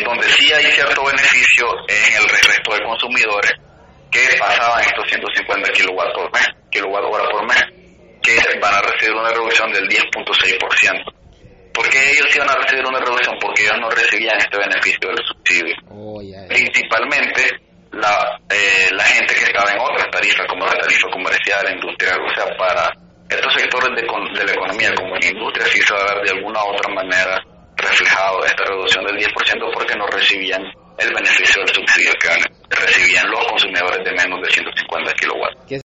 donde sí hay cierto beneficio es en el resto de consumidores que pasaban estos 150 kilowatt hora por mes, que van a recibir una reducción del 10.6%. ¿Por qué ellos iban a recibir una reducción? Porque ellos no recibían este beneficio del subsidio. Principalmente la gente que estaba en otras tarifas, como la tarifa comercial, industrial. O sea, para estos sectores de la economía, como en industria, sí se va a ver de alguna u otra manera reflejado esta reducción del 10% porque no recibían el beneficio del subsidio que recibían los consumidores de menos de 150 kilowatts.